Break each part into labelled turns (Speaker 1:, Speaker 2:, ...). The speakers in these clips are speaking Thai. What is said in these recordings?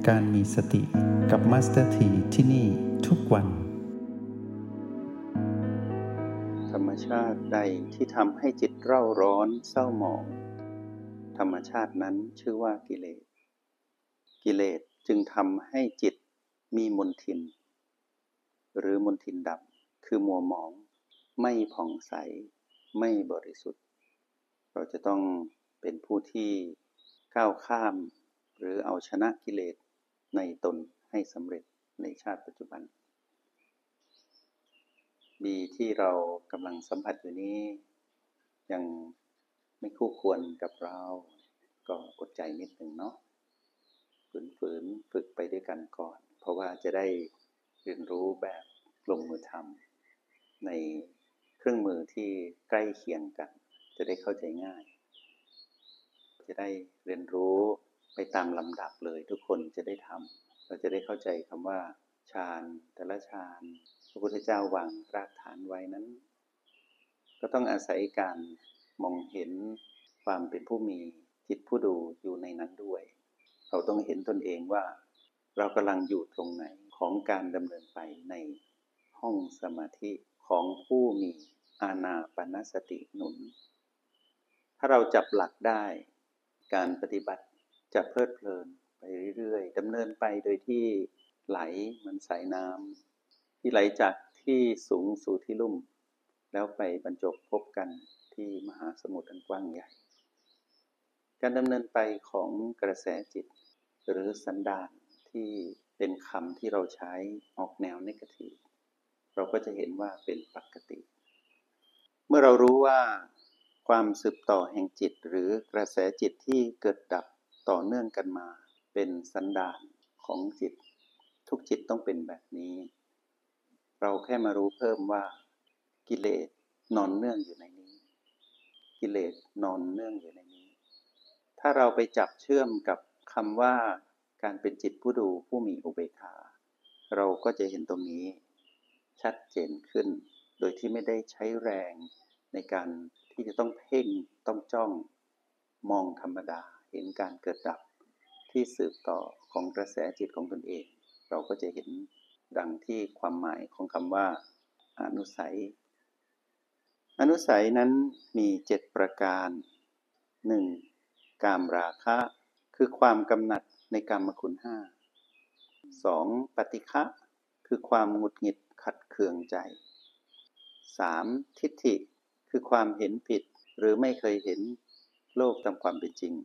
Speaker 1: การมีสติกับมาสเตอร์ทีที่นี่ทุกวัน
Speaker 2: ธรรมชาติใดที่ทำให้จิตเร่าร้อนเศร้าหมองธรรมชาตินั้นชื่อว่ากิเลสกิเลสจึงทำให้จิตมีมลทินหรือมลทินดำคือมัวหมองไม่ผ่องใสไม่บริสุทธิ์เราจะต้องเป็นผู้ที่ก้าวข้ามหรือเอาชนะกิเลสในตนให้สำเร็จในชาติปัจจุบันดีที่เรากำลังสัมผัสอยู่นี้ยังไม่คู่ควรกับเราก็อดใจนิดหนึ่งเนาะฝืนฝึกไปด้วยกันก่อนเพราะว่าจะได้เรียนรู้แบบลงมือทำในเครื่องมือที่ใกล้เคียงกันจะได้เข้าใจง่ายจะได้เรียนรู้ไปตามลำดับเลยทุกคนจะได้ทำเราจะได้เข้าใจคำว่าฌานแต่ละฌานพระพุทธเจ้าวางรากฐานไว้นั้นก็ต้องอาศัยการมองเห็นความเป็นผู้มีจิตผู้ดูอยู่ในนั้นด้วยเราต้องเห็นตนเองว่าเรากำลังอยู่ตรงไหนของการดำเนินไปในห้องสมาธิของผู้มีอานาปานสติหนุนถ้าเราจับหลักได้การปฏิบัติจะเพลิดเพลินไปเรื่อยๆดำเนินไปโดยที่ไหลเหมือนสายน้ำที่ไหลจากที่สูงสู่ที่ลุ่มแล้วไปบรรจบพบกันที่มหาสมุทรอันกว้างใหญ่การดำเนินไปของกระแสจิตหรือสันดานที่เป็นคำที่เราใช้ออกแนวเนกาทีฟเราก็จะเห็นว่าเป็นปกติเมื่อเรารู้ว่าความสืบต่อแห่งจิตหรือกระแสจิตที่เกิดดับต่อเนื่องกันมาเป็นสันดานของจิตทุกจิตต้องเป็นแบบนี้เราแค่มารู้เพิ่มว่ากิเลสนอนเนื่องอยู่ในนี้กิเลสนอนเนื่องอยู่ในนี้ถ้าเราไปจับเชื่อมกับคำว่าการเป็นจิตผู้ดูผู้มีอุเบกขาเราก็จะเห็นตรงนี้ชัดเจนขึ้นโดยที่ไม่ได้ใช้แรงในการที่จะต้องเพ่งต้องจ้องมองธรรมดาเห็นการเกิดดับที่สืบต่อของกระแสจิตของตนเองเราก็จะเห็นดังที่ความหมายของคำว่าอนุสัยอนุสัยนั้นมี7ประการ 1. กามราคะคือความกำหนัดในกามคุณ5 2. ปฏิฆะคือความหงุดหงิดขัดเคืองใจ 3. ทิฏฐิคือความเห็นผิดหรือไม่เคยเห็นโลกตามความเป็นจริง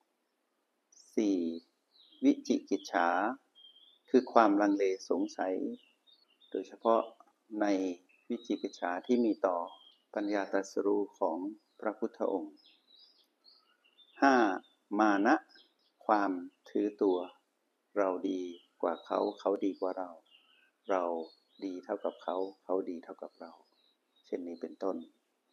Speaker 2: 4. วิจิกิจฉาคือความลังเลสงสัยโดยเฉพาะในวิจิกิจฉาที่มีต่อปัญญาตรัสรู้ของพระพุทธองค์ 5. มานะความถือตัวเราดีกว่าเขาเขาดีกว่าเราเราดีเท่ากับเขาเขาดีเท่ากับเราเช่นนี้เป็นต้น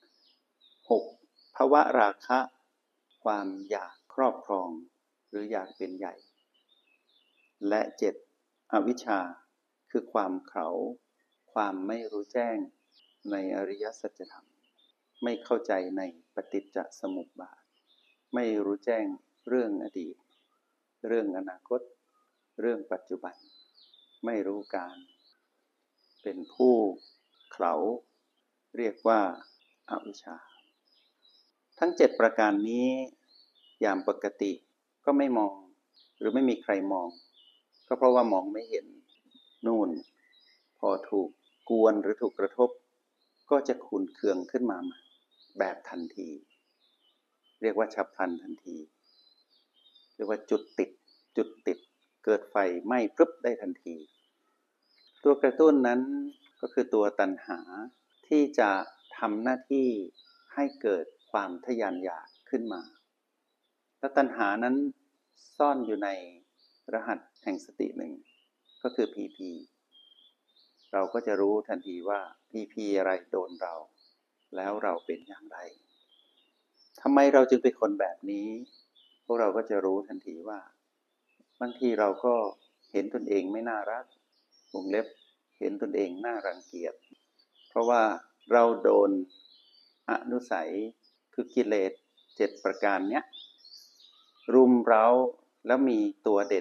Speaker 2: 6. ภวราคะความอยากครอบครองหรืออยากเป็นใหญ่และ 7. อวิชชาคือความเขลาความไม่รู้แจ้งในอริยสัจธรรมไม่เข้าใจในปฏิจจสมุปบาทไม่รู้แจ้งเรื่องอดีตเรื่องอนาคตเรื่องปัจจุบันไม่รู้การเป็นผู้เขลาเรียกว่าอวิชชาทั้ง7ประการนี้ยามปกติก็ไม่มองหรือไม่มีใครมองก็เพราะว่ามองไม่เห็นนู่นพอถูกกวนหรือถูกกระทบก็จะขุ่นเคืองขึ้นมาแบบทันทีเรียกว่าฉับพลันทันทีเรียกว่าจุดติดเกิดไฟไหม้พรึบได้ทันทีตัวกระตุ้นนั้นก็คือตัวตัณหาที่จะทำหน้าที่ให้เกิดความทะยานอยากขึ้นมาและตัณหานั้นซ่อนอยู่ในรหัสแห่งสติหนึ่งก็คือ PP เราก็จะรู้ทันทีว่า PP อะไรโดนเราแล้วเราเป็นอย่างไรทำไมเราจึงเป็นคนแบบนี้พวกเราก็จะรู้ทันทีว่าบางทีเราก็เห็นตนเองไม่น่ารักวงเล็บเห็นตนเองน่ารังเกียจเพราะว่าเราโดนอนุสัยคือกิเลส7ประการเนี้ยรุมเร้าแล้วมีตัวเด่น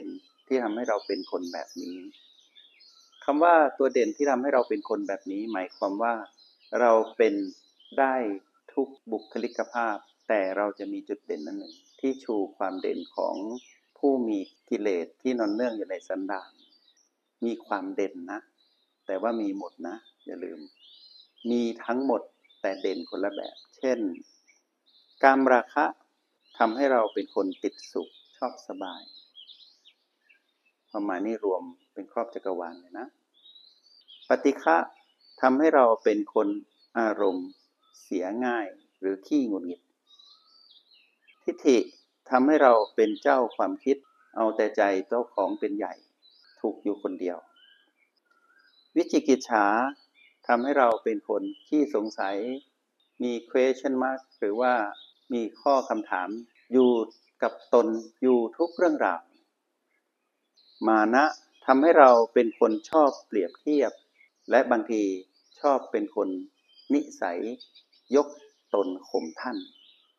Speaker 2: ที่ทำให้เราเป็นคนแบบนี้คำว่าตัวเด่นที่ทำให้เราเป็นคนแบบนี้หมายความว่าเราเป็นได้ทุกบุคลิกภาพแต่เราจะมีจุดเด่นนั้นหนึ่งที่ชูความเด่นของผู้มีกิเลสที่นอนเนื่องอยู่ในสันดานมีความเด่นนะแต่ว่ามีหมดนะอย่าลืมมีทั้งหมดแต่เด่นคนละแบบเช่นกามราคะทำให้เราเป็นคนติดสุขชอบสบายความหมายนี้รวมเป็นครอบจักรวาลเลยนะปฏิฆะทำให้เราเป็นคนอารมณ์เสียง่ายหรือขี้หงุดหงิดทิฏฐิทำให้เราเป็นเจ้าความคิดเอาแต่ใจเจ้าของเป็นใหญ่ถูกอยู่คนเดียววิจิกิจฉาทำให้เราเป็นคนขี้สงสัยมี question mark หรือว่ามีข้อคำถามอยู่กับตนอยู่ทุกเรื่องราวมานะทำให้เราเป็นคนชอบเปรียบเทียบและบางทีชอบเป็นคนนิสัยยกตนข่มท่าน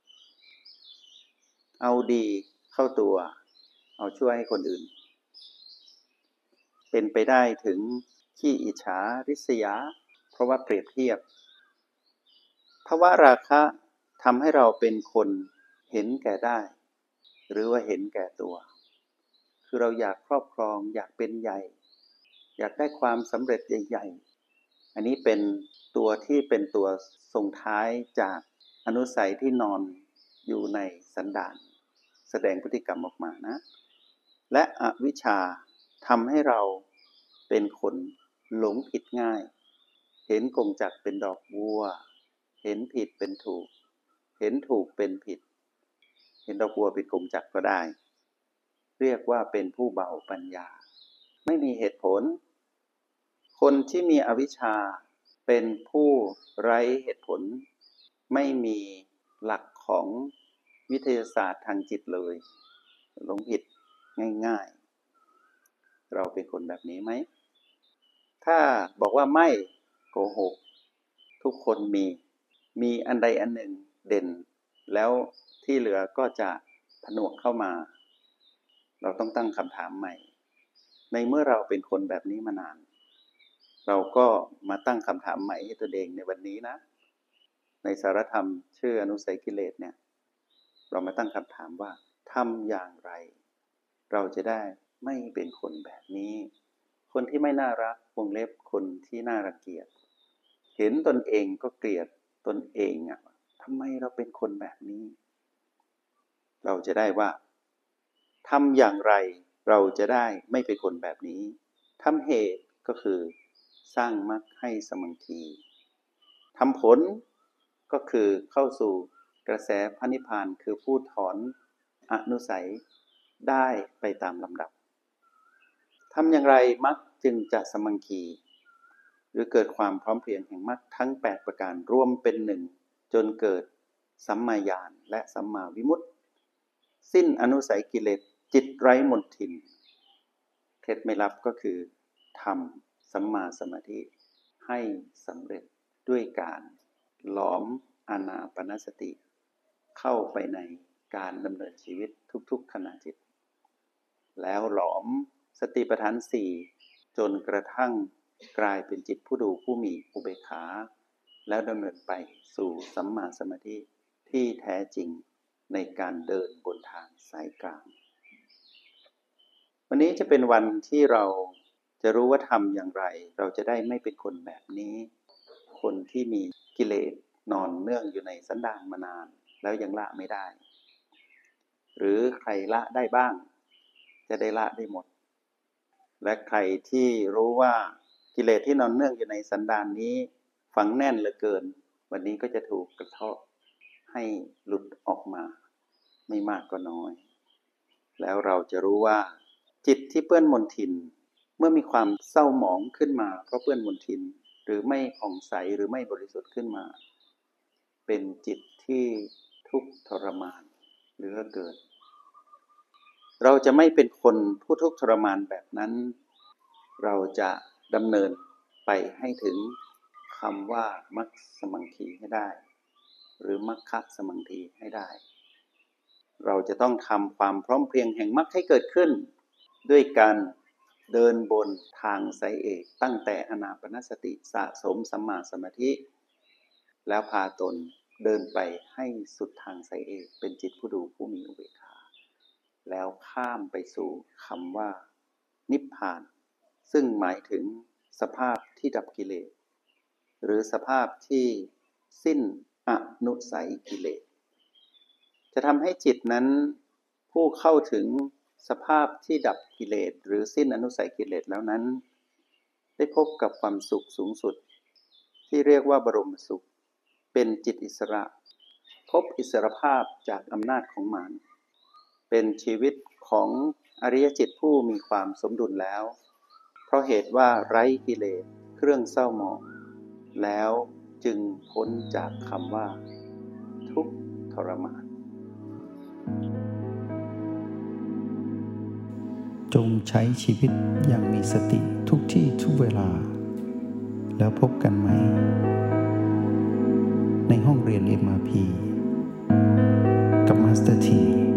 Speaker 2: เอาดีเข้าตัวเอาช่วยให้คนอื่นเป็นไปได้ถึงขี้อิจฉาริษยาเพราะว่าเปรียบเทียบภวราคะทำให้เราเป็นคนเห็นแก่ได้หรือว่าเห็นแก่ตัวคือเราอยากครอบครองอยากเป็นใหญ่อยากได้ความสำเร็จใหญ่ๆอันนี้เป็นตัวที่เป็นตัวส่งท้ายจากอนุสัยที่นอนอยู่ในสันดานแสดงพฤติกรรมออกมานะและอวิชชาทำให้เราเป็นคนหลงผิดง่ายเห็นกงจักรเป็นดอกบัวเห็นผิดเป็นถูกเห็นถูกเป็นผิดเห็นดอกบัวเป็นกงจักรก็ได้เรียกว่าเป็นผู้เบาปัญญาไม่มีเหตุผลคนที่มีอวิชชาเป็นผู้ไร้เหตุผลไม่มีหลักของวิทยาศาสตร์ทางจิตเลยหลงผิดง่ายๆเราเป็นคนแบบนี้ไหมถ้าบอกว่าไม่โกหกทุกคนมีอันใดอันหนึ่งเด่นแล้วที่เหลือก็จะผนวกเข้ามาเราต้องตั้งคำถามใหม่ในเมื่อเราเป็นคนแบบนี้มานานเราก็มาตั้งคำถามใหม่ให้ตัวเองในวันนี้นะในสารธรรมชื่ออนุสัยกิเลสเนี่ยเรามาตั้งคำถามว่าทำอย่างไรเราจะได้ไม่เป็นคนแบบนี้คนที่ไม่น่ารักวงเล็บคนที่น่ารังเกียจเห็นตนเองก็เกลียดตนเองทำไมเราเป็นคนแบบนี้เราจะได้ว่าทำอย่างไรเราจะได้ไม่เป็นคนแบบนี้ทำเหตุก็คือสร้างมรรคให้สมังคีทำผลก็คือเข้าสู่กระแสพระนิพพานคือผู้ถอนอนุสัยได้ไปตามลำดับทำอย่างไรมรรคจึงจะสมังคีหรือเกิดความพร้อมเพรียงแห่งมรรคทั้ง8ประการรวมเป็นหนึ่งจนเกิดสัมมาญาณและสัมมาวิมุตติสิ้นอนุสัยกิเลสจิตไร้มลทินเคล็ดไม่ลับก็คือทำสัมมาสมาธิให้สำเร็จด้วยการหลอมอานาปานสติเข้าไปในการดำเนินชีวิตทุกๆขณะจิตแล้วหลอมสติปัฏฐาน4จนกระทั่งกลายเป็นจิตผู้ดูผู้มีอุเบกขาแล้วดำเนินไปสู่สัมมาสมาธิที่แท้จริงในการเดินบนทางสายกลางวันนี้จะเป็นวันที่เราจะรู้ว่าทำอย่างไรเราจะได้ไม่เป็นคนแบบนี้คนที่มีกิเลสนอนเนื่องอยู่ในสันดานมานานแล้วยังละไม่ได้หรือใครละได้บ้างจะได้ละได้หมดและใครที่รู้ว่ากิเลสที่นอนเนื่องอยู่ในสันดานนี้ฝังแน่นเหลือเกินวันนี้ก็จะถูกกระเทาะให้หลุดออกมาไม่มากก็น้อยแล้วเราจะรู้ว่าจิตที่เปื้อนมลทินเมื่อมีความเศร้าหมองขึ้นมาเพราะเปื้อนมลทินหรือไม่ผ่องใสหรือไม่บริสุทธิ์ขึ้นมาเป็นจิตที่ทุกข์ทรมานเหลือเกินเราจะไม่เป็นคนผู้ทุกข์ทรมานแบบนั้นเราจะดำเนินไปให้ถึงคำว่ามรรคสมังคีให้ได้หรือมรรคสมังคีให้ได้เราจะต้องทำความพร้อมเพรียงแห่งมรรคให้เกิดขึ้นด้วยการเดินบนทางสายเอกตั้งแต่อานาปานสติสะสมสัมมาสมาธิแล้วพาตนเดินไปให้สุดทางสายเอกเป็นจิตผู้ดูผู้มีอุเบกขาแล้วข้ามไปสู่คำว่านิพพานซึ่งหมายถึงสภาพที่ดับกิเลสหรือสภาพที่สิ้นอนุสัยกิเลสจะทำให้จิตนั้นผู้เข้าถึงสภาพที่ดับกิเลสหรือสิ้นอนุสัยกิเลสแล้วนั้นได้พบกับความสุขสูงสุดที่เรียกว่าบรมสุขเป็นจิตอิสระพบอิสรภาพจากอำนาจของมารเป็นชีวิตของอริยจิตผู้มีความสมดุลแล้วเพราะเหตุว่าไร้กิเลสเครื่องเศร้าหมองแล้วจึงพ้นจากคำว่าทุกข์ทรมาน
Speaker 1: จงใช้ชีวิตอย่างมีสติทุกที่ทุกเวลาแล้วพบกันไหมในห้องเรียน MRP กับมาสเตอร์ที